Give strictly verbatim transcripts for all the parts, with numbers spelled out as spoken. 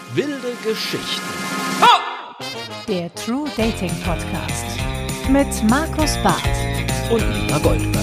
Wilde Geschichten. Der True Dating Podcast mit Markus Barth Und Nina Goldberg.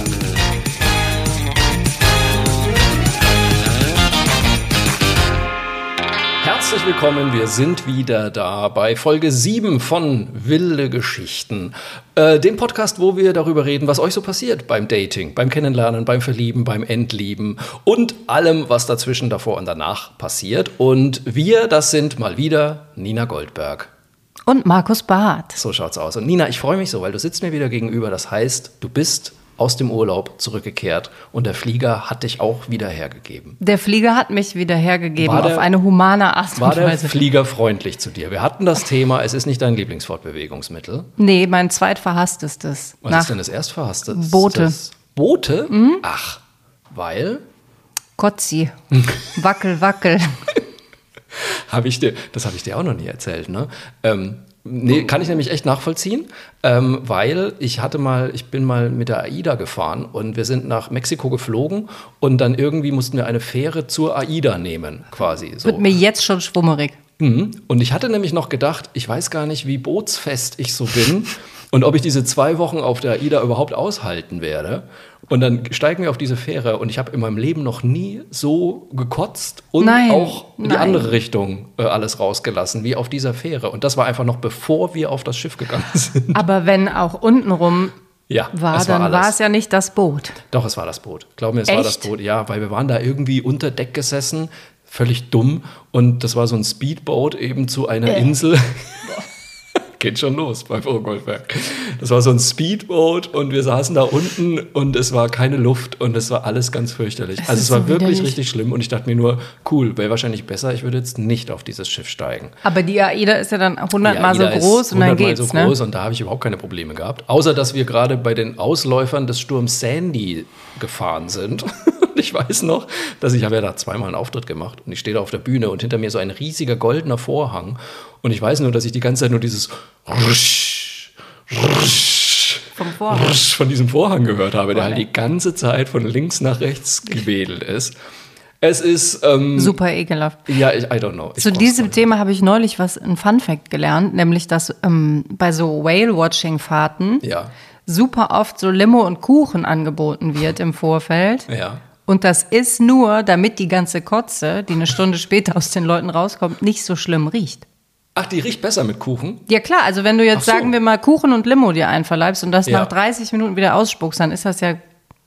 Herzlich willkommen, wir sind wieder da bei Folge sieben von Wilde Geschichten. Äh, dem Podcast, wo wir darüber reden, was euch so passiert beim Dating, beim Kennenlernen, beim Verlieben, beim Entlieben und allem, was dazwischen, davor und danach passiert. Und wir, das sind mal wieder Nina Goldberg. und Markus Barth. So schaut's aus. Und Nina, ich freue mich so, weil du sitzt mir wieder gegenüber. Das heißt, du bist aus dem Urlaub zurückgekehrt und der Flieger hat dich auch wieder hergegeben. Der Flieger hat mich wieder hergegeben War der- auf eine humane Art War und der Weise. Flieger freundlich zu dir? Wir hatten das Thema, es ist nicht dein Lieblingsfortbewegungsmittel. Nee, mein zweitverhasstestes. Was Nach ist denn das erstverhasste? Boote. Das Boote? Mhm. Ach, weil? Kotzi. Wackel, wackel. Hab ich dir, das habe ich dir auch noch nie erzählt, ne? Ähm, nee, kann ich nämlich echt nachvollziehen, ähm, weil ich hatte mal, ich bin mal mit der AIDA gefahren und wir sind nach Mexiko geflogen und dann irgendwie mussten wir eine Fähre zur AIDA nehmen, quasi. So. Wird mir jetzt schon schwummerig. Mhm. Und ich hatte nämlich noch gedacht, ich weiß gar nicht, wie bootsfest ich so bin und ob ich diese zwei Wochen auf der AIDA überhaupt aushalten werde. Und dann steigen wir auf diese Fähre und ich habe in meinem Leben noch nie so gekotzt und Nein, auch in die nein. andere Richtung äh, alles rausgelassen, wie auf dieser Fähre. Und das war einfach noch bevor wir auf das Schiff gegangen sind. Aber wenn auch untenrum Ja, war, es war dann alles. war es ja nicht das Boot. Doch, es war das Boot. Glaub mir, es war das Echt? Boot. Ja, weil wir waren da irgendwie unter Deck gesessen, völlig dumm. Und das war so ein Speedboat eben zu einer Äh. Insel. Geht schon los bei Frau Goldberg. Das war so ein Speedboat und wir saßen da unten und es war keine Luft und es war alles ganz fürchterlich. Es also ist es war so wirklich widerlich. richtig schlimm und ich dachte mir nur, cool, wäre wahrscheinlich besser, ich würde jetzt nicht auf dieses Schiff steigen. Aber die AIDA ist ja dann hundertmal Die so AIDA ist groß und dann hundertmal geht's, so ne? groß und da habe ich überhaupt keine Probleme gehabt. Außer, dass wir gerade bei den Ausläufern des Sturms Sandy gefahren sind. Und ich weiß noch, dass ich habe ja da zweimal einen Auftritt gemacht und ich stehe da auf der Bühne und hinter mir so ein riesiger goldener Vorhang und ich weiß nur, dass ich die ganze Zeit nur dieses Rusch, Rusch, Vom Vorhang. Rusch von diesem Vorhang gehört habe, der halt die ganze Zeit von links nach rechts gewedelt ist. Es ist ähm, Super ekelhaft. ja, ich, I don't know. Ich Zu brauch's diesem nicht. Thema habe ich neulich was, ein Funfact gelernt, nämlich dass ähm, bei so Whale-Watching-Fahrten Ja, super oft so Limo und Kuchen angeboten wird im Vorfeld. ja. Und das ist nur, damit die ganze Kotze, die eine Stunde später aus den Leuten rauskommt, nicht so schlimm riecht. Ach, die riecht besser mit Kuchen? Ja klar, also wenn du jetzt, Ach so. sagen wir mal, Kuchen und Limo dir einverleibst und das Ja. nach dreißig Minuten wieder ausspuckst, dann ist das ja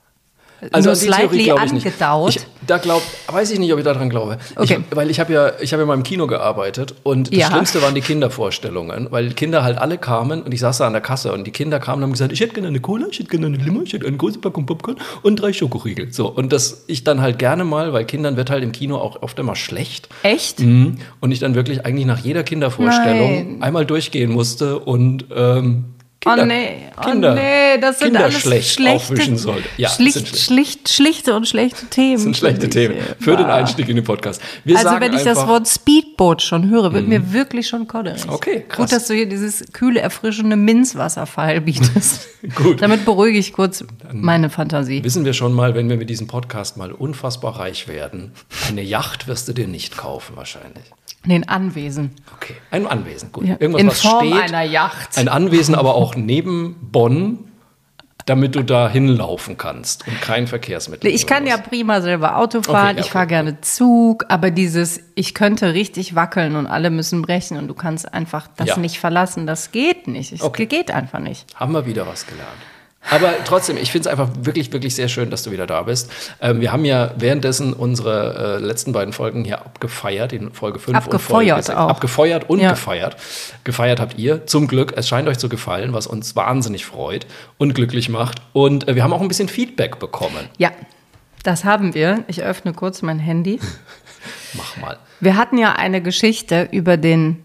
Also nur an die Theorie slightly glaube ich nicht. angedaut. Ich, da glaub, weiß ich nicht, ob ich daran glaube. Okay. Ich, weil ich habe ja, ich habe ja mal im Kino gearbeitet und das Ja. Schlimmste waren die Kindervorstellungen, weil Kinder halt alle kamen und ich saß da an der Kasse und die Kinder kamen und haben gesagt, ich hätte gerne eine Cola, ich hätte gerne eine Limo, ich hätte eine große Packung Popcorn und drei Schokoriegel. So, und das ich dann halt gerne mal, weil Kindern wird halt im Kino auch oft immer schlecht. Echt? Mhm. Und ich dann wirklich eigentlich nach jeder Kindervorstellung Nein. einmal durchgehen musste und ähm, Kinder, oh nee, oh Kinder, nee, das sind Kinder alles schlecht schlechte, aufwischen sollte. Ja, das schlicht, sind schlecht. schlicht, schlichte und schlechte Themen. Das sind schlechte finde ich. Themen für den Bah. Einstieg in den Podcast. Wir Also sagen wenn ich einfach, das Wort Speedboot schon höre, wird mir wirklich schon kodderig. Okay, krass. Gut, dass du hier dieses kühle, erfrischende Minzwasserfall bietest. Gut. Damit beruhige ich kurz meine Fantasie. wissen wir schon mal, wenn wir mit diesem Podcast mal unfassbar reich werden, eine Yacht wirst du dir nicht kaufen wahrscheinlich. Den Anwesen. Okay, ein Anwesen, gut. Ja, Irgendwas, in was Form steht. einer Yacht. Ein Anwesen, aber auch neben Bonn, damit du da hinlaufen kannst und kein Verkehrsmittel. Ich kann ja nehmen prima selber Auto fahren, ja, ich fahre okay. gerne Zug, aber dieses, ich könnte richtig wackeln und alle müssen brechen und du kannst einfach das Ja. nicht verlassen, das geht nicht. Es Okay. geht einfach nicht. musst. Haben wir wieder was gelernt. Aber trotzdem, ich finde es einfach wirklich, wirklich sehr schön, dass du wieder da bist. Ähm, wir haben ja währenddessen unsere äh, letzten beiden Folgen hier abgefeiert, in Folge fünf Abgefeuert und Folge sechs. auch. Abgefeuert und Ja. gefeiert. Gefeiert habt ihr, zum Glück. Es scheint euch zu gefallen, was uns wahnsinnig freut und glücklich macht. Und äh, wir haben auch ein bisschen Feedback bekommen. Ja, das haben wir. Ich öffne kurz mein Handy. Mach mal. Wir hatten ja eine Geschichte über den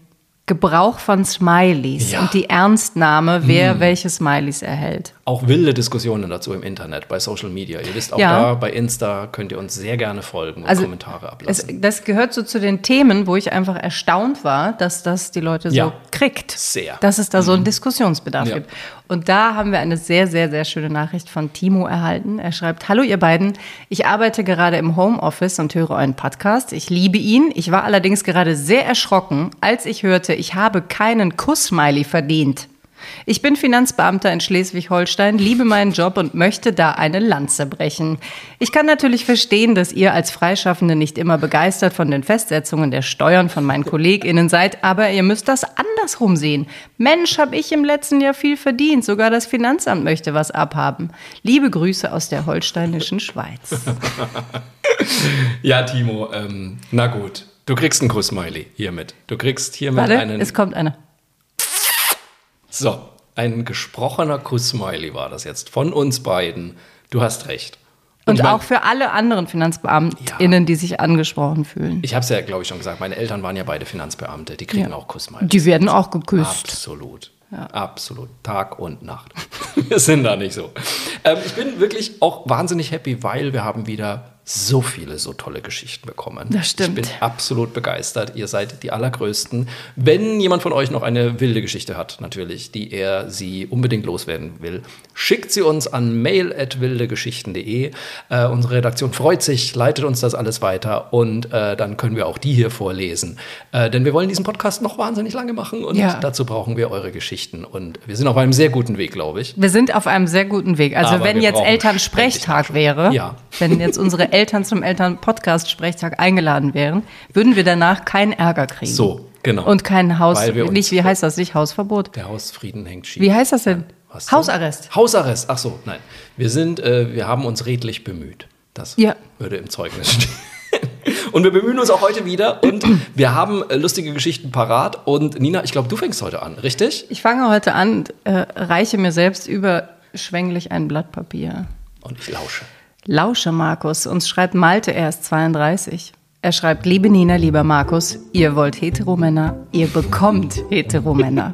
Gebrauch von Smileys Ja. und die Ernstnahme, wer hm. welche Smileys erhält. Auch wilde Diskussionen dazu im Internet, bei Social Media. Ihr wisst auch Ja. da, bei Insta könnt ihr uns sehr gerne folgen und Also, Kommentare ablassen. Es, das gehört so zu den Themen, wo ich einfach erstaunt war, dass das die Leute so Ja. kriegt. Sehr. Dass es da so einen Diskussionsbedarf Ja. gibt. Und da haben wir eine sehr, sehr, sehr schöne Nachricht von Timo erhalten. Er schreibt: Hallo ihr beiden, ich arbeite gerade im Homeoffice und höre euren Podcast. Ich liebe ihn. Ich war allerdings gerade sehr erschrocken, als ich hörte, ich habe keinen Kuss-Smiley verdient. Ich bin Finanzbeamter in Schleswig-Holstein, liebe meinen Job und möchte da eine Lanze brechen. Ich kann natürlich verstehen, dass ihr als Freischaffende nicht immer begeistert von den Festsetzungen der Steuern von meinen KollegInnen seid, aber ihr müsst das andersrum sehen. Mensch, habe ich im letzten Jahr viel verdient, sogar das Finanzamt möchte was abhaben. Liebe Grüße aus der holsteinischen Schweiz. Ja, Timo, ähm, na gut. Du kriegst einen Kuss-Smiley hiermit. Du kriegst hiermit Warte, einen... es kommt einer. So, ein gesprochener Kuss-Smiley war das jetzt von uns beiden. Du hast recht. Und, ich mein, auch für alle anderen FinanzbeamtInnen, Ja. die sich angesprochen fühlen. Ich habe es ja, glaube ich, schon gesagt. Meine Eltern waren ja beide Finanzbeamte. Die kriegen Ja. auch Kuss-Smileys. Die werden auch geküsst. Absolut. Absolut. Tag und Nacht. Wir sind da nicht so. Ähm, ich bin wirklich auch wahnsinnig happy, weil wir haben wieder so viele, so tolle Geschichten bekommen. Das stimmt. Ich bin absolut begeistert. Ihr seid die Allergrößten. Wenn jemand von euch noch eine wilde Geschichte hat, natürlich, die er sie unbedingt loswerden will, schickt sie uns an mail at wildegeschichten punkt de. Äh, unsere Redaktion freut sich, leitet uns das alles weiter und äh, dann können wir auch die hier vorlesen. Äh, denn wir wollen diesen Podcast noch wahnsinnig lange machen und Ja. dazu brauchen wir eure Geschichten. Und wir sind auf einem sehr guten Weg, glaube ich. Wir sind auf einem sehr guten Weg. Also Aber wenn wir jetzt brauchen Elternsprechtag wäre, Ja. wenn jetzt unsere Eltern zum Eltern-Podcast-Sprechtag eingeladen wären, würden wir danach keinen Ärger kriegen. So, genau. Und kein Haus, Weil wir uns- nicht, wie heißt das, nicht Hausverbot? Der Hausfrieden hängt schief. Wie heißt das denn? Was? Hausarrest. Hausarrest, ach so, nein. Wir sind, äh, wir haben uns redlich bemüht. Das Ja. würde im Zeugnis stehen. Und wir bemühen uns auch heute wieder und wir haben äh, lustige Geschichten parat. Und Nina, ich glaube, du fängst heute an, richtig? Ich fange heute an, äh, reiche mir selbst überschwänglich ein Blatt Papier. Und ich lausche. Lausche, Markus. Uns schreibt Malte, er ist zweiunddreißig. Er schreibt: Liebe Nina, lieber Markus, ihr wollt Heteromänner, ihr bekommt Heteromänner.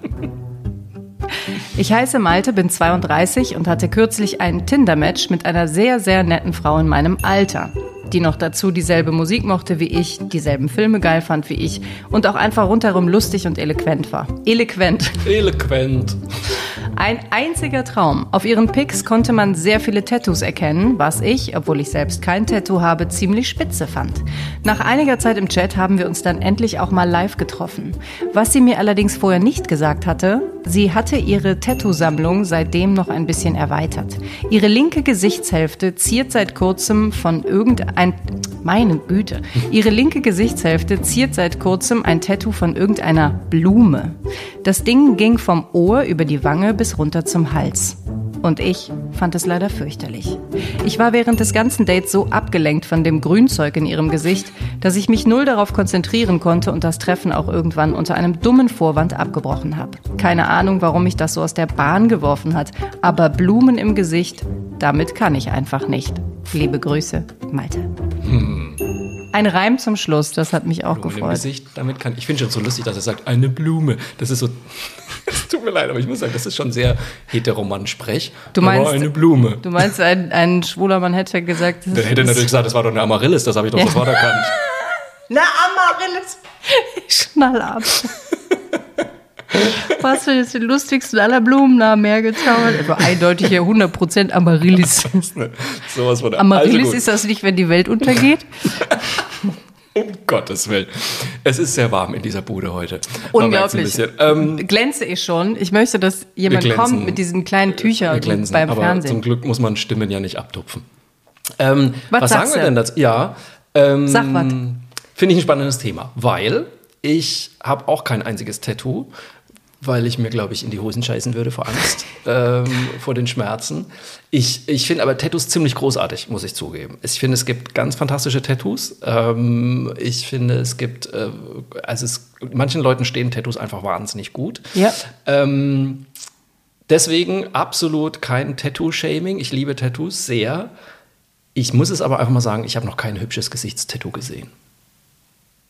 Ich heiße Malte, bin zweiunddreißig und hatte kürzlich ein Tinder-Match mit einer sehr, sehr netten Frau in meinem Alter, die noch dazu dieselbe Musik mochte wie ich, dieselben Filme geil fand wie ich und auch einfach rundherum lustig und eloquent war. Eloquent. Eloquent. Ein einziger Traum. Auf ihren Pics konnte man sehr viele Tattoos erkennen, was ich, obwohl ich selbst kein Tattoo habe, ziemlich spitze fand. Nach einiger Zeit im Chat haben wir uns dann endlich auch mal live getroffen. Was sie mir allerdings vorher nicht gesagt hatte, sie hatte ihre Tattoo-Sammlung seitdem noch ein bisschen erweitert. Ihre linke Gesichtshälfte ziert seit kurzem von irgendein... Meine Güte. Ihre linke Gesichtshälfte ziert seit kurzem ein Tattoo von irgendeiner Blume. Das Ding ging vom Ohr über die Wange bis runter zum Hals. Und ich fand es leider fürchterlich. Ich war während des ganzen Dates so abgelenkt von dem Grünzeug in ihrem Gesicht, dass ich mich null darauf konzentrieren konnte und das Treffen auch irgendwann unter einem dummen Vorwand abgebrochen habe. Keine Ahnung, warum mich das so aus der Bahn geworfen hat, aber Blumen im Gesicht, damit kann ich einfach nicht. Liebe Grüße, Malte. Hm. Ein Reim zum Schluss, das hat mich auch Blumen im gefreut. Gesicht, damit kann ich finde schon so lustig, dass er sagt, eine Blume. Das ist so, es tut mir leid, aber ich muss sagen, das ist schon sehr heteromann-sprech. Du meinst, aber eine Blume. Du meinst, ein, ein schwuler Mann hätte gesagt... Der hätte natürlich gesagt, das war doch eine Amaryllis, das habe ich doch Ja. sofort erkannt. Na, Amaryllis. Ich schnall ab. Was für jetzt den lustigsten aller Blumennamen hergezaubert? Also eindeutig hier hundert Prozent Amaryllis. Sowas von der Amaryllis also ist das nicht, wenn die Welt untergeht? Um Gottes Willen. Es ist sehr warm in dieser Bude heute. Man merkt's ein Unglaublich. bisschen. Ähm, Glänze ich schon. Ich möchte, dass jemand Wir glänzen. kommt mit diesen kleinen Tüchern wir glänzen, beim aber Fernsehen. zum Glück muss man Stimmen ja nicht abtupfen. Ähm, Was was sagst sagen wir du? denn dazu? Ja, ähm, Sag was. finde ich ein spannendes Thema, weil ich habe auch kein einziges Tattoo, weil ich mir, glaube ich, in die Hosen scheißen würde vor Angst, ähm, vor den Schmerzen. Ich, ich finde aber Tattoos ziemlich großartig, muss ich zugeben. Ich finde, es gibt ganz fantastische Tattoos. Ähm, ich finde, es gibt, äh, also es, manchen Leuten stehen Tattoos einfach wahnsinnig gut. Ja. Ähm, deswegen absolut kein Tattoo-Shaming. Ich liebe Tattoos sehr. Ich muss es aber einfach mal sagen, ich habe noch kein hübsches Gesichtstattoo gesehen.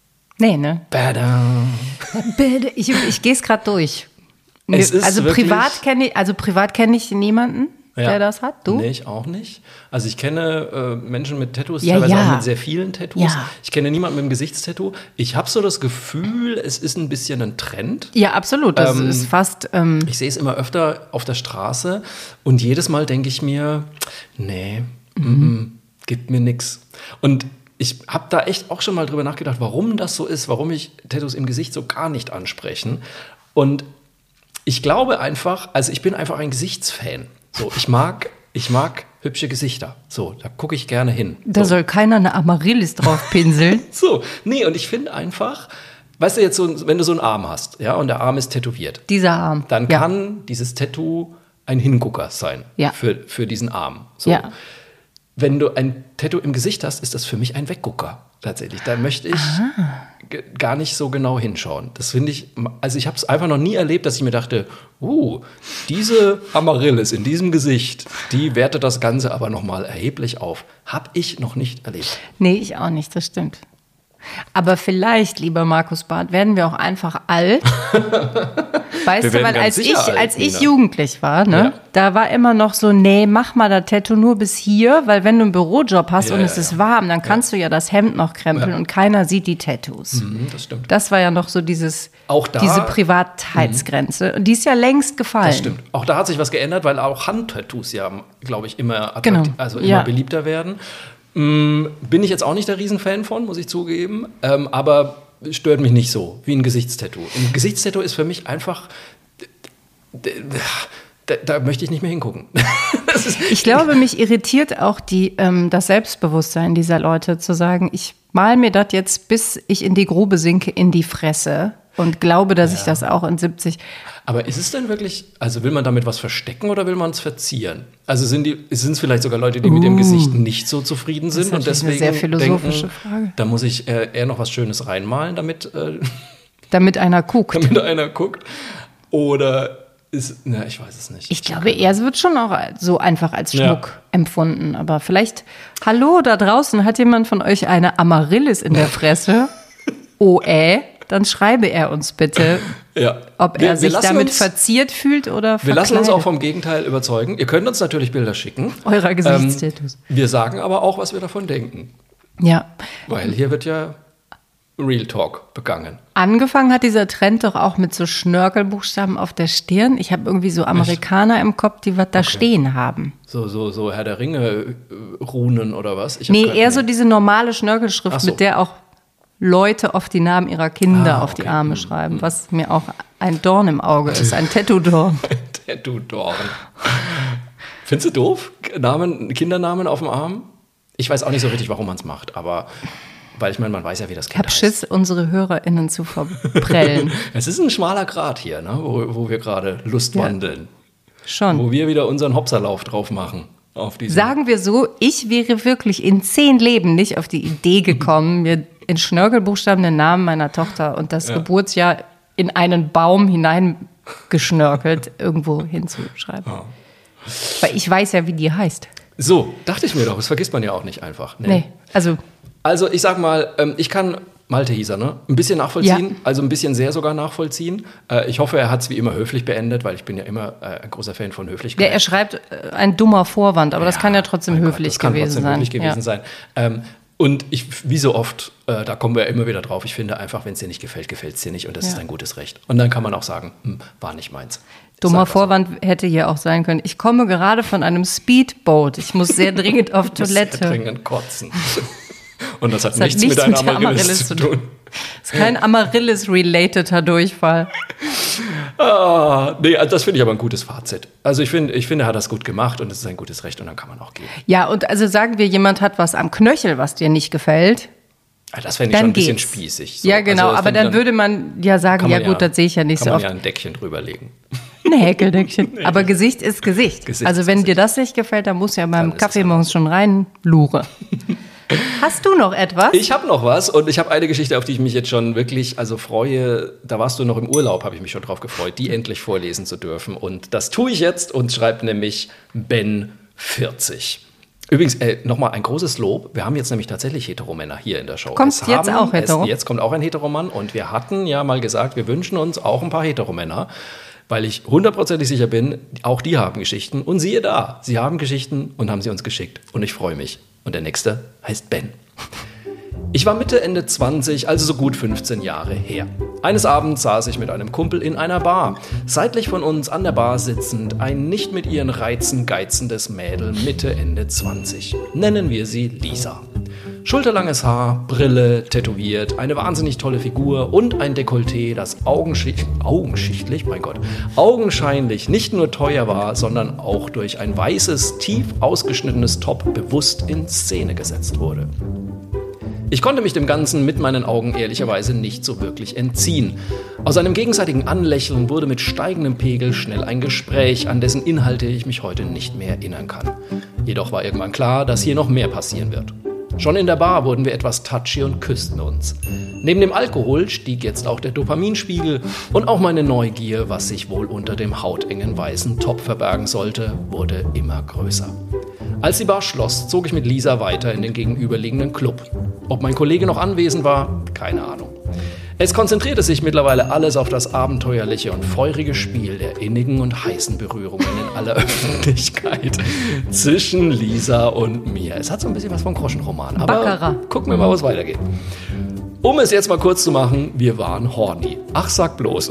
Nee, ne? Badam. Ich, ich gehe es gerade durch. Es ist also wirklich- privat kenne ich, also privat kenne ich niemanden, Ja. der das hat. Du? Nee, ich auch nicht. Also ich kenne äh, Menschen mit Tattoos, Ja, teilweise ja. auch mit sehr vielen Tattoos. Ja. Ich kenne niemanden mit einem Gesichtstattoo. Ich habe so das Gefühl, es ist ein bisschen ein Trend. Ja, absolut. Das Ähm, ist fast. Ähm, Ich sehe es immer öfter auf der Straße und jedes Mal denke ich mir, nee, mhm. gibt mir nix. Und ich habe da echt auch schon mal drüber nachgedacht, warum das so ist, warum mich Tattoos im Gesicht so gar nicht ansprechen. Und ich glaube einfach, also ich bin einfach ein Gesichtsfan. So, ich mag, ich mag hübsche Gesichter. So, da gucke ich gerne hin. da so. soll keiner eine Amaryllis drauf pinseln. So, nee, und ich finde einfach, weißt du jetzt so, wenn du so einen Arm hast, ja, und der Arm ist tätowiert, Dieser Arm. dann ja. kann dieses Tattoo ein Hingucker sein Ja. für, für diesen Arm. So. Ja. Wenn du ein Tattoo im Gesicht hast, ist das für mich ein Weggucker. Tatsächlich. Da möchte ich g- gar nicht so genau hinschauen. Das finde ich, also ich habe es einfach noch nie erlebt, dass ich mir dachte, uh, diese Amaryllis in diesem Gesicht, die wertet das Ganze aber nochmal erheblich auf. Habe ich noch nicht erlebt. Nee, ich auch nicht, das stimmt. Aber vielleicht, lieber Markus Barth, werden wir auch einfach alt. Weißt Wir du, werden weil ganz als ich, sicher alt, als ich Nina. jugendlich war, ne, Ja. da war immer noch so, nee, mach mal das Tattoo nur bis hier, weil wenn du einen Bürojob hast Ja, und ja, es ist ja. warm, dann kannst du ja das Hemd noch krempeln Ja. und keiner sieht die Tattoos. Mhm, das stimmt. Das war ja noch so dieses, Auch da- diese Privatheitsgrenze. Und die ist ja längst gefallen. Das stimmt. Auch da hat sich was geändert, weil auch Handtattoos ja, glaube ich, immer, attraktiv, Genau. also immer Ja. beliebter werden. Mm, bin ich jetzt auch nicht der Riesenfan von, muss ich zugeben. Ähm, aber stört mich nicht so wie ein Gesichtstattoo. Ein Gesichtstattoo ist für mich einfach. Da, da möchte ich nicht mehr hingucken. Das ist, Ich glaube, mich irritiert auch die, ähm, das Selbstbewusstsein dieser Leute, zu sagen, ich mal mir das jetzt, bis ich in die Grube sinke, in die Fresse und glaube, dass ich das auch in siebzig. aber ist es denn wirklich, also will man damit was verstecken oder will man es verzieren? Also sind die, sind es vielleicht sogar Leute, die mit dem Gesicht nicht so zufrieden sind ist und natürlich eine deswegen sehr philosophische denken, Frage. da muss ich äh, eher noch was Schönes reinmalen, damit, äh, Damit einer guckt. damit einer guckt? Oder ist, na, ich weiß es nicht. Ich glaube eher, es wird schon auch so einfach als Ja. Schmuck empfunden. Aber vielleicht, hallo da draußen, hat jemand von euch eine Amaryllis in der Fresse? Oh, äh? Dann schreibe er uns bitte, Ja. ob Wir- er wir sich lassen damit uns- verziert fühlt oder Wir lassen uns auch verkleidet. vom Gegenteil überzeugen. Ihr könnt uns natürlich Bilder schicken. Eurer Gesichtstattoos. Ähm, wir sagen aber auch, was wir davon denken. Ja. Weil hier wird ja Real Talk begangen. Angefangen hat dieser Trend doch auch mit so Schnörkelbuchstaben auf der Stirn. Ich habe irgendwie so Amerikaner im Kopf, die was da stehen haben. So, so, so Herr der Ringe-Runen oder was? Ich hab Nee, grad- eher so diese normale Schnörkelschrift, Ach so. mit der auch Leute oft die Namen ihrer Kinder Ah, auf die okay. Arme schreiben, was mir auch ein Dorn im Auge ist, ein Tattoo-Dorn. Tattoo-Dorn. Findest du doof? Namen, Kindernamen auf dem Arm? Ich weiß auch nicht so richtig, warum man es macht, aber weil ich meine, man weiß ja, wie das Ich Kind habe Schiss, unsere HörerInnen zu verprellen. Es ist ein schmaler Grat hier, ne, wo, wo wir gerade Lust Ja. wandeln. Schon. Wo wir wieder unseren Hopserlauf drauf machen. Auf diesen Sagen wir so, ich wäre wirklich in zehn Leben nicht auf die Idee gekommen, mir in Schnörkelbuchstaben den Namen meiner Tochter und das Ja. Geburtsjahr in einen Baum hineingeschnörkelt irgendwo hinzuschreiben. Ja. Weil ich weiß ja, wie die heißt. So, dachte ich mir doch. Das vergisst man ja auch nicht einfach. Nee, also Also ich sag mal, ähm, ich kann Malte hieß er, ne? Ein bisschen nachvollziehen, Ja. also ein bisschen sehr sogar nachvollziehen. Äh, ich hoffe, er hat es wie immer höflich beendet, weil ich bin ja immer äh, ein großer Fan von Höflichkeit. ja, er schreibt äh, ein dummer Vorwand, aber das kann ja trotzdem mein Gott, höflich das kann gewesen trotzdem sein. höflich gewesen ja. sein. Ähm, und ich, wie so oft, äh, da kommen wir immer wieder drauf, ich finde einfach, wenn es dir nicht gefällt, gefällt es dir nicht und das Ja. ist ein gutes Recht. Und dann kann man auch sagen, hm, war nicht meins. Ist Dummer einfach so. Vorwand hätte hier auch sein können. Ich komme gerade von einem Speedboat. Ich muss sehr dringend auf Ich muss Toilette. sehr dringend kotzen. Und das hat Das hat nichts, nichts mit einer mit der Amaryllis Amaryllis zu zu tun. Das ist kein Amaryllis-relateter Durchfall. Ah, nee, also das finde ich aber ein gutes Fazit. Also ich finde, ich finde, er hat das gut gemacht und es ist ein gutes Recht und dann kann man auch gehen. Ja, und also sagen wir, jemand hat was am Knöchel, was dir nicht gefällt. Ah, das fände ich Dann schon ein bisschen geht's. spießig. so. Ja, genau, Also das aber finde ich dann würde man ja sagen, kann ja man gut, das sehe ich ja nicht kann so man oft. ja ein Deckchen drüberlegen. Ein Häkeldeckchen. Aber Gesicht ist Gesicht. Gesicht also ist wenn Gesicht. dir das nicht gefällt, dann musst du ja beim ist es Kaffee halt morgens schon rein lure. Hast du noch etwas? Ich habe noch was und ich habe eine Geschichte, auf die ich mich jetzt schon wirklich also freue. Da warst du noch im Urlaub, habe ich mich schon drauf gefreut, die endlich vorlesen zu dürfen. Und das tue ich jetzt und schreibt nämlich Ben vierzig. Übrigens, äh, nochmal ein großes Lob. Wir haben jetzt nämlich tatsächlich Heteromänner hier in der Show. Kommt Es jetzt haben, auch Hetero? Es, jetzt kommt auch ein Heteromann und wir hatten ja mal gesagt, wir wünschen uns auch ein paar Heteromänner, weil ich hundertprozentig sicher bin, auch die haben Geschichten. Und siehe da, sie haben Geschichten und haben sie uns geschickt. Und ich freue mich. Und der nächste heißt Ben. Ich war Mitte, Ende zwanzig, also so gut fünfzehn Jahre her. Eines Abends saß ich mit einem Kumpel in einer Bar. Seitlich von uns an der Bar sitzend ein nicht mit ihren Reizen geizendes Mädel Mitte, Ende zwanzig. Nennen wir sie Lisa. Schulterlanges Haar, Brille, tätowiert, eine wahnsinnig tolle Figur und ein Dekolleté, das augenschicht, augenschichtlich, mein Gott, augenscheinlich nicht nur teuer war, sondern auch durch ein weißes, tief ausgeschnittenes Top bewusst in Szene gesetzt wurde. Ich konnte mich dem Ganzen mit meinen Augen ehrlicherweise nicht so wirklich entziehen. Aus einem gegenseitigen Anlächeln wurde mit steigendem Pegel schnell ein Gespräch, an dessen Inhalte ich mich heute nicht mehr erinnern kann. Jedoch war irgendwann klar, dass hier noch mehr passieren wird. Schon in der Bar wurden wir etwas touchy und küssten uns. Neben dem Alkohol stieg jetzt auch der Dopaminspiegel und auch meine Neugier, was sich wohl unter dem hautengen weißen Top verbergen sollte, wurde immer größer. Als die Bar schloss, zog ich mit Lisa weiter in den gegenüberliegenden Club. Ob mein Kollege noch anwesend war, keine Ahnung. Es konzentrierte sich mittlerweile alles auf das abenteuerliche und feurige Spiel der innigen und heißen Berührungen in aller Öffentlichkeit zwischen Lisa und mir. Es hat so ein bisschen was von Groschenroman, aber Baccarat. Gucken wir mal, was weitergeht. Um es jetzt mal kurz zu machen, wir waren horny. Ach, sag bloß.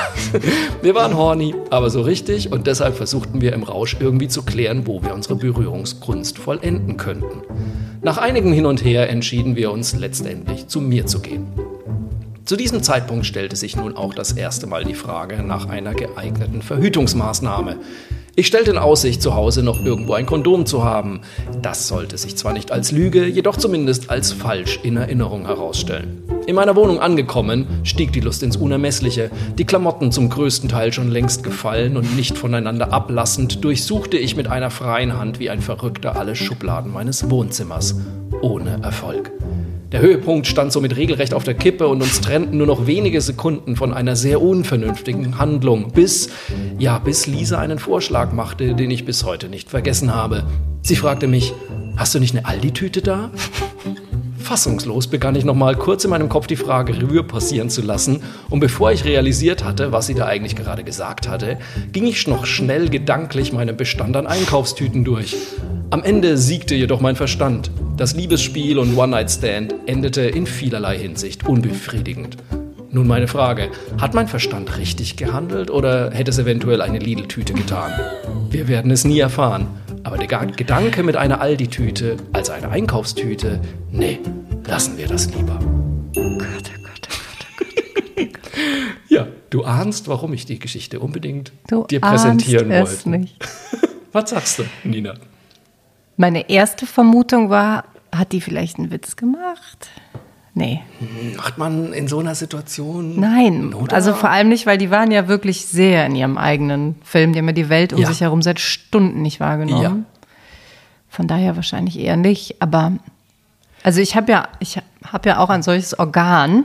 Wir waren horny, aber so richtig, und deshalb versuchten wir im Rausch irgendwie zu klären, wo wir unsere Berührungskunst vollenden könnten. Nach einigem Hin und Her entschieden wir uns letztendlich, zu mir zu gehen. Zu diesem Zeitpunkt stellte sich nun auch das erste Mal die Frage nach einer geeigneten Verhütungsmaßnahme. Ich stellte in Aussicht, zu Hause noch irgendwo ein Kondom zu haben. Das sollte sich zwar nicht als Lüge, jedoch zumindest als falsch in Erinnerung herausstellen. In meiner Wohnung angekommen, stieg die Lust ins Unermessliche. Die Klamotten zum größten Teil schon längst gefallen und nicht voneinander ablassend, durchsuchte ich mit einer freien Hand wie ein Verrückter alle Schubladen meines Wohnzimmers. Ohne Erfolg. Der Höhepunkt stand somit regelrecht auf der Kippe und uns trennten nur noch wenige Sekunden von einer sehr unvernünftigen Handlung, bis, ja, bis Lisa einen Vorschlag machte, den ich bis heute nicht vergessen habe. Sie fragte mich, hast du nicht eine Aldi-Tüte da? Fassungslos begann ich nochmal kurz in meinem Kopf die Frage Revue passieren zu lassen, und bevor ich realisiert hatte, was sie da eigentlich gerade gesagt hatte, ging ich noch schnell gedanklich meinen Bestand an Einkaufstüten durch. Am Ende siegte jedoch mein Verstand. Das Liebesspiel und One-Night-Stand endete in vielerlei Hinsicht unbefriedigend. Nun meine Frage, hat mein Verstand richtig gehandelt oder hätte es eventuell eine Lidl-Tüte getan? Wir werden es nie erfahren, aber der Gedanke mit einer Aldi-Tüte als eine Einkaufstüte, nee, lassen wir das lieber. Gott, oh Gott, oh Gott, oh Gott, oh Gott. Ja, du ahnst, warum ich die Geschichte unbedingt Du dir präsentieren ahnst es wollte. nicht. Was sagst du, Nina? Meine erste Vermutung war, hat die vielleicht einen Witz gemacht? Nee. Macht man in so einer Situation Nein, Not also oder? vor allem nicht, weil die waren ja wirklich sehr in ihrem eigenen Film. Die haben ja die Welt um Ja. sich herum seit Stunden nicht wahrgenommen. Ja. Von daher wahrscheinlich eher nicht. Aber also ich habe ja, ich habe ja auch ein solches Organ.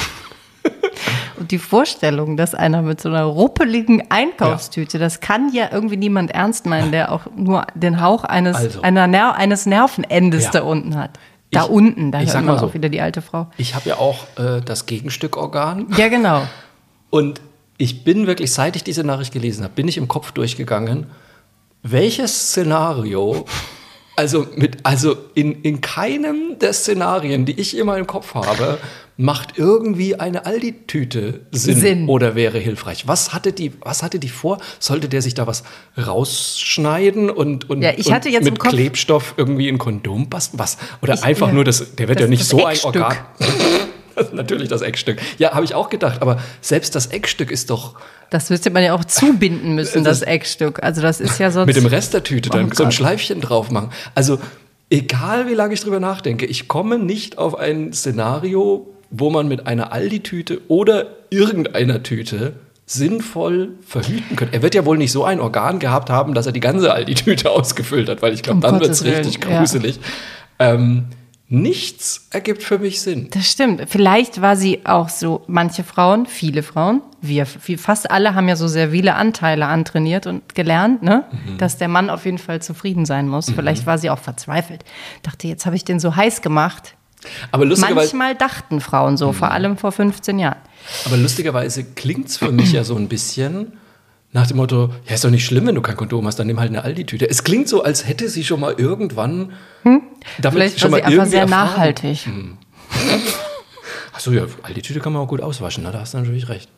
Und die Vorstellung, dass einer mit so einer ruppeligen Einkaufstüte, das kann ja irgendwie niemand ernst meinen, der auch nur den Hauch eines, Also. einer Ner- eines Nervenendes Ja. da unten hat. Da Ich- unten, da ich hört sag man mal so. auch wieder die alte Frau. Ich habe ja auch äh, das Gegenstückorgan. Ja, genau. Und ich bin wirklich, seit ich diese Nachricht gelesen habe, bin ich im Kopf durchgegangen, welches Szenario, also, mit, also in, in keinem der Szenarien, die ich immer im Kopf habe, macht irgendwie eine Aldi-Tüte Sinn, Sinn. oder wäre hilfreich. Was hatte die, was hatte die vor? Sollte der sich da was rausschneiden und, und, Ja, ich hatte und jetzt mit im Kopf- Klebstoff irgendwie ein Kondom basteln? Was? Oder Ich- einfach ja. nur, das, der wird Das- ja nicht das so ein Eckstück. Organ. Das ist natürlich das Eckstück. Ja, habe ich auch gedacht, aber selbst das Eckstück ist doch Das müsste man ja auch zubinden müssen, das Eckstück. Also das ist ja sonst... mit dem Rest der Tüte dann Oh so ein Gott. Schleifchen drauf machen. Also egal, wie lange ich drüber nachdenke, ich komme nicht auf ein Szenario, wo man mit einer Aldi-Tüte oder irgendeiner Tüte sinnvoll verhüten könnte. Er wird ja wohl nicht so ein Organ gehabt haben, dass er die ganze Aldi-Tüte ausgefüllt hat, weil ich glaube, Um dann wird es Gottes richtig Willen, ja. gruselig. Ähm, Nichts ergibt für mich Sinn. Das stimmt. Vielleicht war sie auch so, manche Frauen, viele Frauen, wir, wir fast alle haben ja so sehr viele Anteile antrainiert und gelernt, ne? Mhm. Dass der Mann auf jeden Fall zufrieden sein muss. Mhm. Vielleicht war sie auch verzweifelt. Dachte, jetzt habe ich den so heiß gemacht. Aber lustigerweise, manchmal dachten Frauen so, mhm. vor allem vor fünfzehn Jahren. Aber lustigerweise klingt es für mich ja so ein bisschen nach dem Motto, ja, ist doch nicht schlimm, wenn du kein Kondom hast, dann nimm halt eine Aldi-Tüte. Es klingt so, als hätte sie schon mal irgendwann hm? damit Vielleicht schon war mal sie einfach sehr erfahren. nachhaltig. Hm. Achso, ja, Aldi-Tüte kann man auch gut auswaschen, na, da hast du natürlich recht.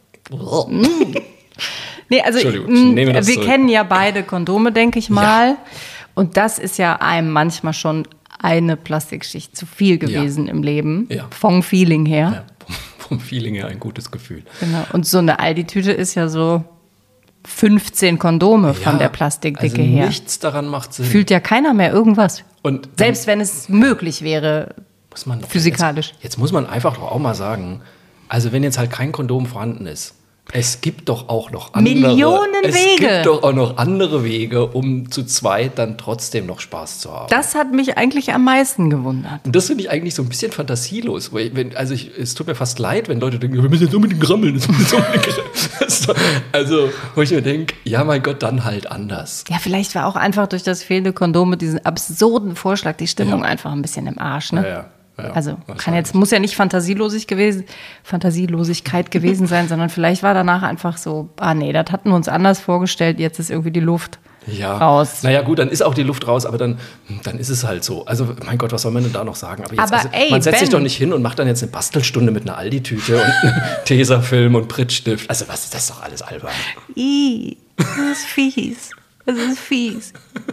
Nee, also Entschuldigung, ich nehme das wir zurück. kennen ja beide Kondome, denke ich mal. Ja. Und das ist ja einem manchmal schon eine Plastikschicht zu viel gewesen Ja. im Leben. Ja. Vom Feeling her. Ja, vom, vom Feeling her ein gutes Gefühl. Genau. Und so eine Aldi-Tüte ist ja so fünfzehn Kondome von Ja, der Plastikdicke also her. nichts daran macht Sinn. Fühlt ja keiner mehr irgendwas. Und dann Selbst wenn es möglich wäre, muss man doch physikalisch. Jetzt, jetzt muss man einfach doch auch mal sagen, also wenn jetzt halt kein Kondom vorhanden ist, es gibt doch auch noch andere Millionen es Wege. gibt doch auch noch andere Wege, um zu zweit dann trotzdem noch Spaß zu haben. Das hat mich eigentlich am meisten gewundert. Und das finde ich eigentlich so ein bisschen fantasielos. Weil wenn, also ich, es tut mir fast leid, wenn Leute denken, wir müssen jetzt unbedingt rammeln. Das müssen wir unbedingt rammeln. Also, wo ich mir denke, ja mein Gott, dann halt anders. Ja, vielleicht war auch einfach durch das fehlende Kondom mit diesem absurden Vorschlag die Stimmung Ja. einfach ein bisschen im Arsch. Ne? Ja, ja. Ja, also kann wahrscheinlich. jetzt, muss ja nicht Fantasielosigkeit gewesen, Fantasielosigkeit gewesen sein, sondern vielleicht war danach einfach so, ah nee, das hatten wir uns anders vorgestellt, jetzt ist irgendwie die Luft Ja. raus. Naja gut, dann ist auch die Luft raus, aber dann, dann ist es halt so. Also mein Gott, was soll man denn da noch sagen? Aber, jetzt, Aber also, ey, man setzt sich Ben. doch nicht hin und macht dann jetzt eine Bastelstunde mit einer Aldi-Tüte und einem Tesafilm und Prittstift. Also was ist das doch alles albern? Ih, das ist fies. Das ist fies.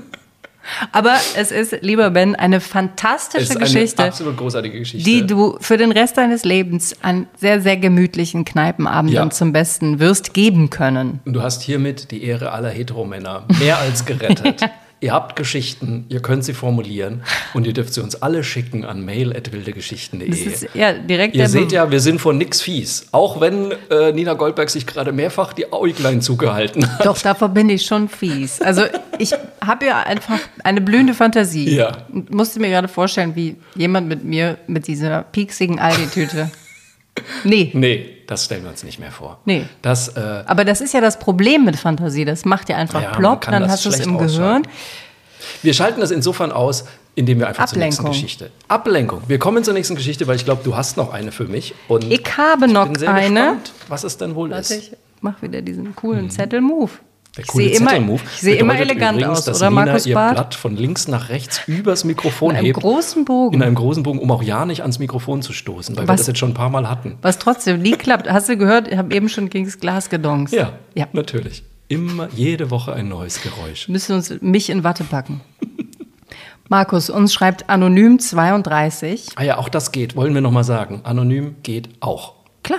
Aber es ist, lieber Ben, eine fantastische Es ist Geschichte, eine absolut großartige Geschichte. die du für den Rest deines Lebens an sehr, sehr gemütlichen Kneipenabenden Ja. zum Besten wirst geben können. Und du hast hiermit die Ehre aller Heteromänner mehr als gerettet. Ihr habt Geschichten, ihr könnt sie formulieren und ihr dürft sie uns alle schicken an mail at wildegeschichten punkt Das de. ist ja direkt Ihr der seht Be- ja, wir sind von nix fies. Auch wenn äh, Nina Goldberg sich gerade mehrfach die Äuglein zugehalten hat. Doch, davor bin ich schon fies. Also ich habe ja einfach eine blühende Fantasie. Ja. Und musste mir gerade vorstellen, wie jemand mit mir mit dieser pieksigen Aldi-Tüte. Nee. Nee, das stellen wir uns nicht mehr vor. Nee. Das, äh, Aber das ist ja das Problem mit Fantasie. Das macht ja einfach Ja, man plopp, kann dann das hast du es schlecht im Gehirn. ausschalten. wir schalten das insofern aus, indem wir einfach zur nächsten Ablenkung. Geschichte. Ablenkung. Wir kommen zur nächsten Geschichte, weil ich glaube, du hast noch eine für mich. Und Ich habe noch bin sehr eine. gespannt, was es denn wohl Warte, ist. ich mach wieder diesen coolen Zettel-Move. Der Ich coole sehe immer, Zettelmove ich sehe immer bedeutet elegant übrigens, aus, dass oder Nina Markus ihr Barth? Blatt von links nach rechts übers Mikrofon In einem hebt. großen Bogen. In einem großen Bogen, um auch ja nicht ans Mikrofon zu stoßen, weil wir Was- das jetzt schon ein paar Mal hatten. Was trotzdem nie klappt. Hast du gehört? Ich habe eben schon gegen das Glas gedonst. Ja, Ja. natürlich. Immer, jede Woche ein neues Geräusch. Müssen uns mich in Watte packen. Markus, uns schreibt anonym zweiunddreißig. Ah ja, auch das geht, wollen wir nochmal sagen. Anonym geht auch. Klar.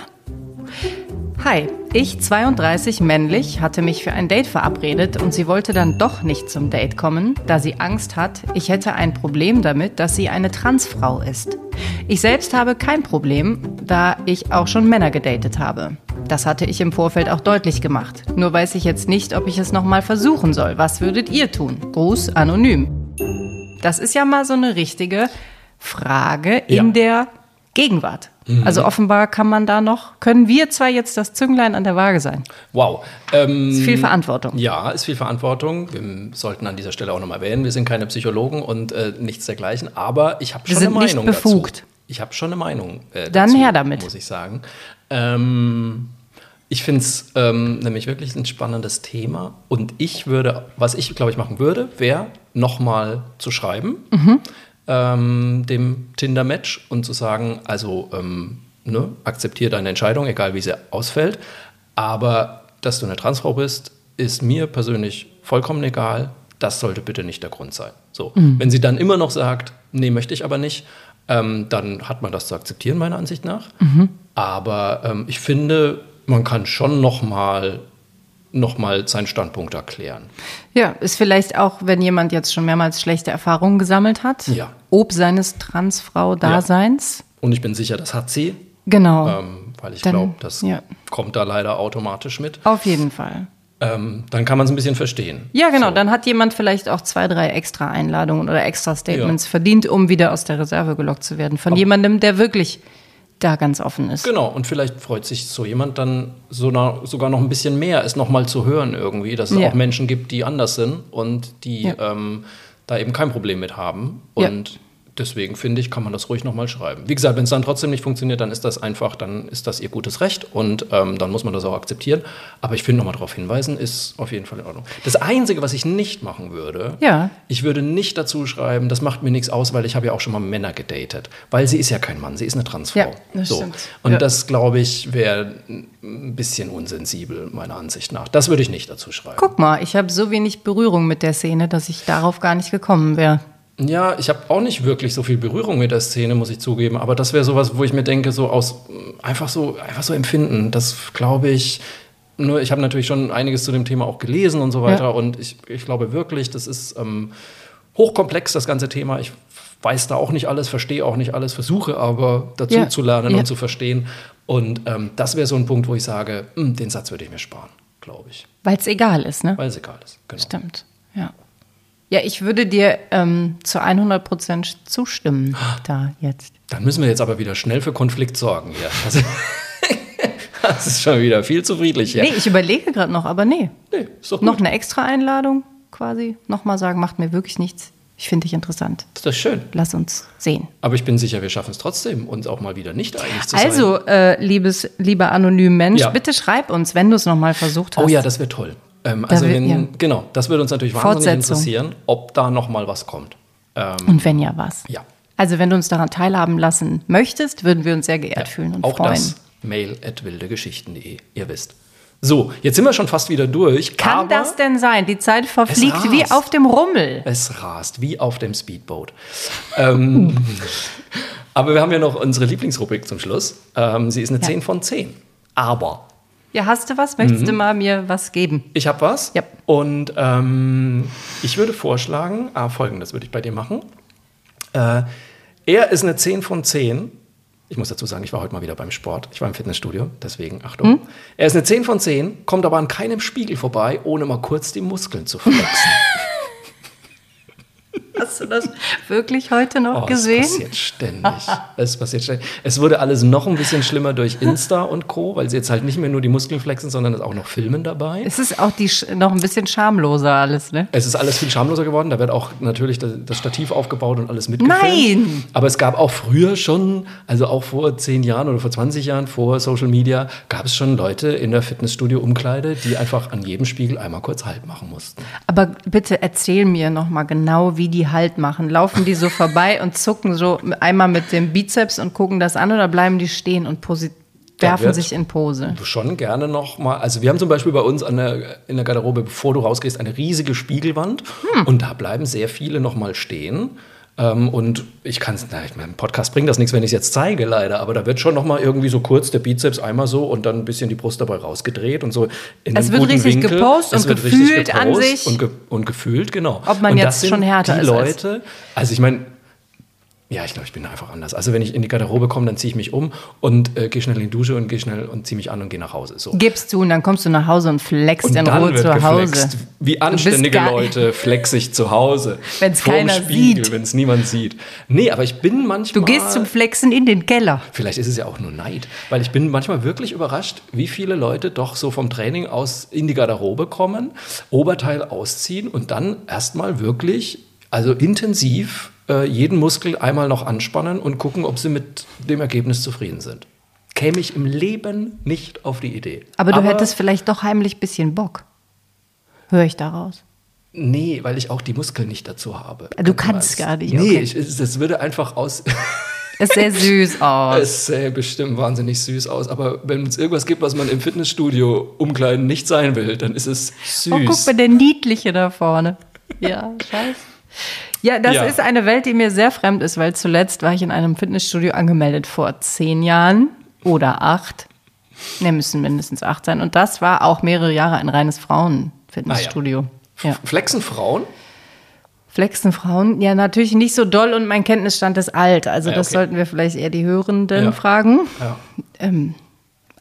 Hi, ich zweiunddreißig männlich hatte mich für ein Date verabredet und sie wollte dann doch nicht zum Date kommen, da sie Angst hat, ich hätte ein Problem damit, dass sie eine Transfrau ist. Ich selbst habe kein Problem, da ich auch schon Männer gedatet habe. Das hatte ich im Vorfeld auch deutlich gemacht. Nur weiß ich jetzt nicht, ob ich es nochmal versuchen soll. Was würdet ihr tun? Gruß anonym. Das ist ja mal so eine richtige Frage in Ja. der Gegenwart. Also offenbar kann man da noch, können wir zwar jetzt das Zünglein an der Waage sein. Wow. Ähm, Ist viel Verantwortung. Ja, ist viel Verantwortung. Wir sollten an dieser Stelle auch nochmal erwähnen, wir sind keine Psychologen und äh, nichts dergleichen, aber ich habe Wir schon sind eine nicht Meinung befugt. dazu. Ich habe schon eine Meinung äh, Dann dazu, her damit. muss ich sagen. Ähm, ich finde es ähm, nämlich wirklich ein spannendes Thema und ich würde, was ich glaube ich machen würde, wäre nochmal zu schreiben, Mhm. ähm, dem Tinder-Match und zu sagen, also ähm, ne, akzeptiere deine Entscheidung, egal wie sie ausfällt, aber dass du eine Transfrau bist, ist mir persönlich vollkommen egal. Das sollte bitte nicht der Grund sein. So, Mhm. wenn sie dann immer noch sagt, nee, möchte ich aber nicht, ähm, dann hat man das zu akzeptieren, meiner Ansicht nach. Mhm. Aber ähm, ich finde, man kann schon noch mal, noch mal seinen Standpunkt erklären. Ja, ist vielleicht auch, wenn jemand jetzt schon mehrmals schlechte Erfahrungen gesammelt hat, Ja. ob seines Transfrau-Daseins. Und ich bin sicher, das hat sie, Genau, ähm, weil ich Dann- glaube, das ja. kommt da leider automatisch mit. auf jeden Fall. ähm, dann kann man es ein bisschen verstehen. Ja, genau. So. Dann hat jemand vielleicht auch zwei, drei extra Einladungen oder extra Statements Ja. verdient, um wieder aus der Reserve gelockt zu werden. Von Aber jemandem, der wirklich da ganz offen ist. Genau, und vielleicht freut sich so jemand dann so na, sogar noch ein bisschen mehr, es nochmal zu hören irgendwie, dass es Ja. auch Menschen gibt, die anders sind und die Ja. ähm, da eben kein Problem mit haben. Ja. Und deswegen finde ich, kann man das ruhig nochmal schreiben. Wie gesagt, wenn es dann trotzdem nicht funktioniert, dann ist das einfach, dann ist das ihr gutes Recht und ähm, dann muss man das auch akzeptieren. Aber ich finde, nochmal darauf hinweisen, ist auf jeden Fall in Ordnung. Das Einzige, was ich nicht machen würde, Ja. ich würde nicht dazu schreiben, das macht mir nichts aus, weil ich habe ja auch schon mal Männer gedatet. Weil sie ist ja kein Mann, sie ist eine Transfrau. Ja, das so. stimmt. Und Ja. das, glaube ich, wäre ein bisschen unsensibel, meiner Ansicht nach. Das würde ich nicht dazu schreiben. Guck mal, ich habe so wenig Berührung mit der Szene, dass ich darauf gar nicht gekommen wäre. Ja, ich habe auch nicht wirklich so viel Berührung mit der Szene, muss ich zugeben. Aber das wäre sowas, wo ich mir denke, so aus einfach so, einfach so empfinden. Das glaube ich. Nur ich habe natürlich schon einiges zu dem Thema auch gelesen und so weiter. Ja. Und ich, ich glaube wirklich, das ist ähm, hochkomplex, das ganze Thema. Ich weiß da auch nicht alles, verstehe auch nicht alles, versuche aber dazu Ja. zu lernen Ja. und zu verstehen. Und ähm, das wäre so ein Punkt, wo ich sage, mh, den Satz würde ich mir sparen, glaube ich. Weil es egal ist, ne? Weil es egal ist. Genau. Stimmt, ja. Ja, ich würde dir ähm, zu hundert Prozent zustimmen, da jetzt. Dann müssen wir jetzt aber wieder schnell für Konflikt sorgen hier. Das, das ist schon wieder viel zu friedlich hier. Nee, ich überlege gerade noch, aber nee. Nee, ist doch gut. Noch eine extra Einladung quasi. Nochmal sagen, macht mir wirklich nichts. Ich finde dich interessant. Das ist schön. Lass uns sehen. Aber ich bin sicher, wir schaffen es trotzdem, uns auch mal wieder nicht einig zu sein. Also, äh, liebes, lieber anonym Mensch, Ja. bitte schreib uns, wenn du es nochmal versucht hast. Oh ja, das wäre toll. Ähm, also will- wenn, ja. Genau, das würde uns natürlich wahnsinnig Fortsetzung. interessieren, ob da noch mal was kommt. Ähm, Und wenn ja, was? ja. Also, wenn du uns daran teilhaben lassen möchtest, würden wir uns sehr geehrt fühlen und auch freuen. das mail at wildegeschichten punkt de, ihr wisst. So, jetzt sind wir schon fast wieder durch. Kann aber das denn sein? Die Zeit Es verfliegt rast. wie auf dem Rummel. Es rast, wie auf dem Speedboat. ähm, aber wir haben ja noch unsere Lieblingsrubrik zum Schluss. Ähm, sie ist eine Ja. zehn von zehn. Aber Ja, hast du was? Möchtest Mhm. du mal mir was geben? ich habe was. Ja. Und ähm, ich würde vorschlagen, ah, folgendes würde ich bei dir machen. Äh, er ist eine zehn von zehn. Ich muss dazu sagen, ich war heute mal wieder beim Sport. Ich war im Fitnessstudio, deswegen Achtung. Hm? Er ist eine zehn von zehn, kommt aber an keinem Spiegel vorbei, ohne mal kurz die Muskeln zu flexen. Hast du das wirklich heute noch Oh, gesehen? Es passiert ständig. Es passiert ständig. Es wurde alles noch ein bisschen schlimmer durch Insta und Co., weil sie jetzt halt nicht mehr nur die Muskeln flexen, sondern es auch noch filmen dabei. Es ist auch die Sch- noch ein bisschen schamloser alles, ne? Es ist alles viel schamloser geworden. Da wird auch natürlich das, das Stativ aufgebaut und alles mitgefilmt. Nein! Aber es gab auch früher schon, also auch vor zehn Jahren oder vor zwanzig Jahren, vor Social Media, gab es schon Leute in der Fitnessstudio-Umkleide, die einfach an jedem Spiegel einmal kurz Halt machen mussten. Aber bitte erzähl mir noch mal genau, wie die Halt machen. Laufen die so vorbei und zucken so einmal mit dem Bizeps und gucken das an oder bleiben die stehen und posi- Da werfen wird sich in Pose? Schon gerne noch mal. Also wir haben zum Beispiel bei uns an der, in der Garderobe, bevor du rausgehst, eine riesige Spiegelwand. Hm. Und da bleiben sehr viele noch mal stehen. Ähm, und ich kann es, ich meine, im Podcast bringt das nichts, wenn ich es jetzt zeige, leider. Aber da wird schon noch mal irgendwie so kurz der Bizeps einmal so und dann ein bisschen die Brust dabei rausgedreht und so. In Es einem wird guten richtig Winkel. gepostet Es und wird richtig gefühlt an gepostet sich. Und, ge und gefühlt, genau. Ob man und jetzt das sind schon härter die ist als- Leute, also ich meine, ja, ich glaube, ich bin einfach anders. Also wenn ich in die Garderobe komme, dann ziehe ich mich um und äh, gehe schnell in die Dusche und gehe schnell und ziehe mich an und gehe nach Hause. So. Gibst du und dann kommst du nach Hause und flexst Und in dann Ruhe wird zu geflext. Hause. Wie anständige gar- Leute flex ich zu Hause. Wenn's Vorm keiner Spiegel, sieht. wenn es niemand sieht. Nee, aber ich bin manchmal... Du gehst zum Flexen in den Keller. Vielleicht ist es ja auch nur Neid, weil ich bin manchmal wirklich überrascht, wie viele Leute doch so vom Training aus in die Garderobe kommen, Oberteil ausziehen und dann erstmal wirklich, also intensiv äh, jeden Muskel einmal noch anspannen und gucken, ob sie mit dem Ergebnis zufrieden sind. Käme ich im Leben nicht auf die Idee. Aber du hättest vielleicht doch heimlich ein bisschen Bock. Höre ich daraus. Nee, weil ich auch die Muskeln nicht dazu habe. Du kannst gar nicht, Nee, okay. ich, es- das würde einfach aus... Es sähe süß aus. Es sähe bestimmt wahnsinnig süß aus, aber wenn es irgendwas gibt, was man im Fitnessstudio umkleiden nicht sein will, dann ist es süß. Oh, guck mal, der Niedliche da vorne. Ja, scheiße. Ja, das Ja. ist eine Welt, die mir sehr fremd ist, weil zuletzt war ich in einem Fitnessstudio angemeldet vor zehn Jahren oder acht. Ne, müssen mindestens acht sein. Und das war auch mehrere Jahre ein reines Frauen-Fitnessstudio. Ja. Flexen Frauen? Flexen Frauen? Ja, natürlich nicht so doll und mein Kenntnisstand ist alt. Also Ja, das okay. sollten wir vielleicht eher die Hörenden Ja. fragen. Ja. Ähm,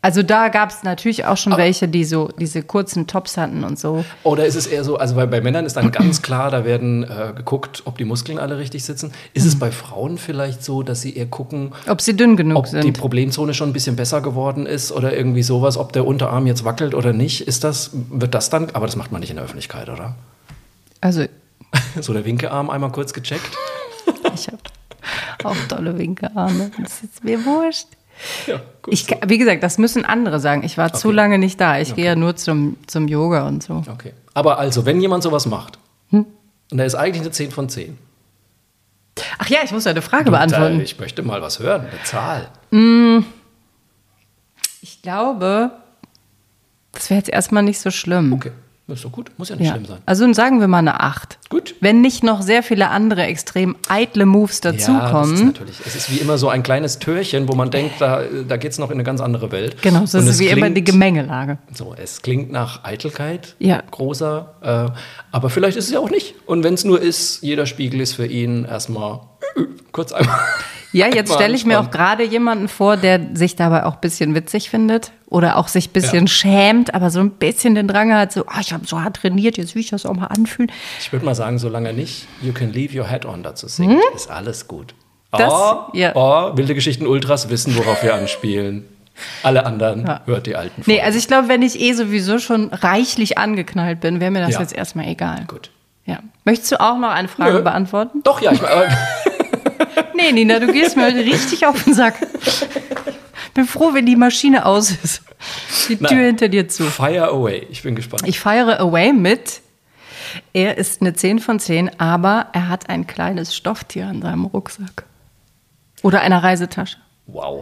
Also da gab es natürlich auch schon aber welche, die so diese kurzen Tops hatten und so. Oder ist es eher so, also bei, bei Männern ist dann ganz klar, da werden äh, geguckt, ob die Muskeln alle richtig sitzen. Ist mhm. es bei Frauen vielleicht so, dass sie eher gucken, ob sie dünn genug ob sind? Ob die Problemzone schon ein bisschen besser geworden ist oder irgendwie sowas, ob der Unterarm jetzt wackelt oder nicht? Ist das, wird das dann, aber das macht man nicht in der Öffentlichkeit, oder? Also so der Winkearm einmal kurz gecheckt? Ich habe auch tolle Winkearme, das ist mir wurscht. Ja, gut ich, so. Wie gesagt, das müssen andere sagen. Ich war okay. zu lange nicht da. Ich okay. gehe ja nur zum, zum Yoga und so. Okay. Aber also, wenn jemand sowas macht, hm? und er ist eigentlich eine zehn von zehn. Ach ja, ich muss ja eine Frage du, beantworten. Da, ich möchte mal was hören, eine Zahl. Mm, ich glaube, das wäre jetzt erstmal nicht so schlimm. Okay, ist doch gut. Muss ja nicht ja. schlimm sein. Also sagen wir mal eine acht. Gut. Wenn nicht noch sehr viele andere extrem eitle Moves dazukommen. Ja, das ist natürlich. Es ist wie immer so ein kleines Türchen, wo man denkt, da, da geht es noch in eine ganz andere Welt. Genau, das ist wie klingt, immer die Gemengelage. So, es klingt nach Eitelkeit, ja. großer, äh, aber vielleicht ist es ja auch nicht. Und wenn es nur ist, jeder Spiegel ist für ihn erstmal kurz einmal. Ja, jetzt stelle ich mir auch gerade jemanden vor, der sich dabei auch ein bisschen witzig findet oder auch sich ein bisschen ja. schämt, aber so ein bisschen den Drang hat, so, oh, ich habe so hart trainiert, jetzt will ich das auch mal anfühlen. Ich würde mal sagen, solange nicht You Can Leave Your Head On dazu singt, hm? ist alles gut. Das, oh, ja. oh, Wilde Geschichten Ultras wissen, worauf wir anspielen. Alle anderen ja. hört die alten Folgen. Nee, also ich glaube, wenn ich eh sowieso schon reichlich angeknallt bin, wäre mir das ja. jetzt erstmal egal. Gut. Ja. Möchtest du auch noch eine Frage Nö. beantworten? Doch, ja. Ich Nee, Nina, du gehst mir heute richtig auf den Sack. Bin froh, wenn die Maschine aus ist. Die Tür Nein. hinter dir zu. Fire away. Ich bin gespannt. Ich feiere away mit, er ist eine zehn von zehn, aber er hat ein kleines Stofftier an seinem Rucksack. Oder einer Reisetasche. Wow.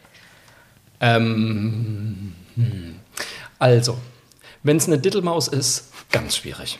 Ähm, hm. Also, wenn es eine Dittelmaus ist, ganz schwierig.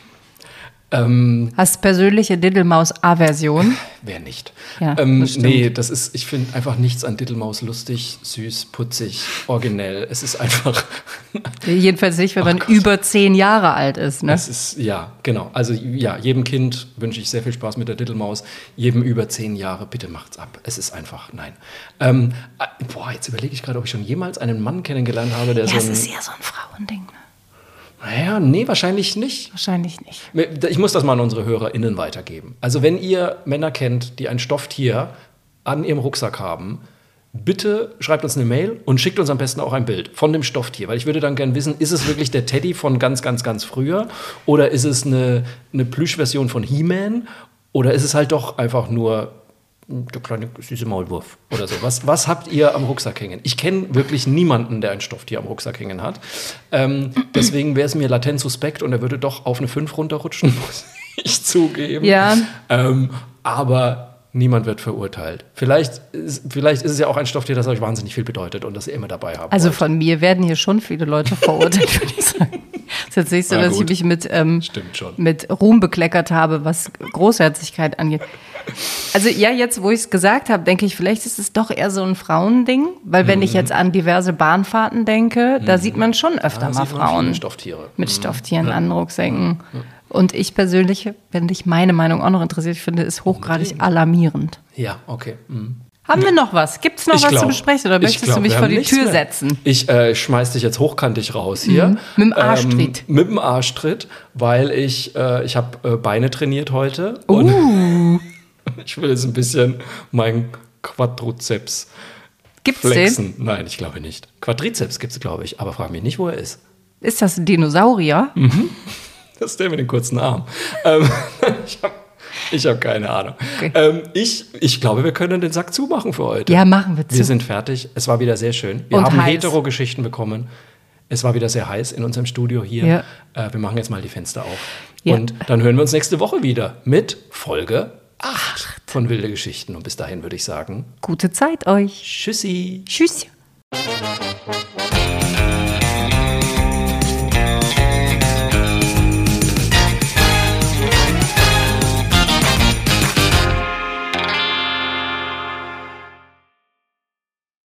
Ähm, Hast persönliche Diddelmaus-Aversion? Wer nicht? Ja, ähm, das stimmt. Nee, das ist, ich finde einfach nichts an Diddelmaus lustig, süß, putzig, originell. Es ist einfach... Jedenfalls nicht, wenn oh man Gott. über zehn Jahre alt ist. Ne? Es ist, ja, genau. Also ja, jedem Kind wünsche ich sehr viel Spaß mit der Diddelmaus. Jedem über zehn Jahre, bitte macht's ab. Es ist einfach, nein. Ähm, boah, jetzt überlege ich gerade, ob ich schon jemals einen Mann kennengelernt habe, der ja, so ein... es ist eher so ein Frauending, ne? Naja, nee, wahrscheinlich nicht. Wahrscheinlich nicht. Ich muss das mal an unsere HörerInnen weitergeben. Also wenn ihr Männer kennt, die ein Stofftier an ihrem Rucksack haben, bitte schreibt uns eine Mail und schickt uns am besten auch ein Bild von dem Stofftier. Weil ich würde dann gerne wissen, ist es wirklich der Teddy von ganz, ganz, ganz früher? Oder ist es eine, eine Plüschversion von He-Man? Oder ist es halt doch einfach nur der kleine süße Maulwurf oder so. Was, was habt ihr am Rucksack hängen? Ich kenne wirklich niemanden, der ein Stofftier am Rucksack hängen hat. Ähm, deswegen wäre es mir latent suspekt und er würde doch auf eine fünf runterrutschen, muss ich zugeben. Ja. Ähm, aber niemand wird verurteilt. Vielleicht ist, vielleicht ist es ja auch ein Stofftier, das euch wahnsinnig viel bedeutet und das ihr immer dabei habt. Also von mir werden hier schon viele Leute verurteilt, würde ich sagen. Es ist jetzt nicht so, Na dass gut. ich mich mit, ähm, Stimmt schon. mit Ruhm bekleckert habe, was Großherzigkeit angeht. Also ja, jetzt, wo ich es gesagt habe, denke ich, vielleicht ist es doch eher so ein Frauending, weil wenn mhm. ich jetzt an diverse Bahnfahrten denke, da mhm. sieht man schon öfter Da mal sieht man Frauen viele Stofftiere. mit Mhm. Stofftieren Ja. an Rucksäcken. Ja. Und ich persönlich, wenn dich meine Meinung auch noch interessiert, ich finde, ist hochgradig Unbedingt. alarmierend. Ja, okay. Mhm. Haben wir noch was? Gibt es noch Ich was glaub, zu besprechen oder ich möchtest glaub, du mich wir vor haben die nichts Tür mehr. setzen? Ich äh, schmeiß dich jetzt hochkantig raus hier. Mhm. Mit dem Arschtritt. Ähm, mit dem Arschtritt, weil ich, äh, ich habe äh, Beine trainiert heute. Uh. Und ich will jetzt ein bisschen meinen Quadrizeps Gibt's flexen. Den? Nein, ich glaube nicht. Quadrizeps gibt es, glaube ich, aber frag mich nicht, wo er ist. Ist das ein Dinosaurier? Mhm. Das ist der mit den kurzen Armen. ähm, ich habe ich hab keine Ahnung. Okay. Ähm, ich, ich glaube, wir können den Sack zumachen für heute. Ja, machen wir zu. Wir sind fertig. Es war wieder sehr schön. Wir Und haben heiß. Hetero-Geschichten bekommen. Es war wieder sehr heiß in unserem Studio hier. Ja. Äh, wir machen jetzt mal die Fenster auf. Ja. Und dann hören wir uns nächste Woche wieder mit Folge acht von Wilde Geschichten. Und bis dahin würde ich sagen, Gute Zeit euch. tschüssi. Tschüss.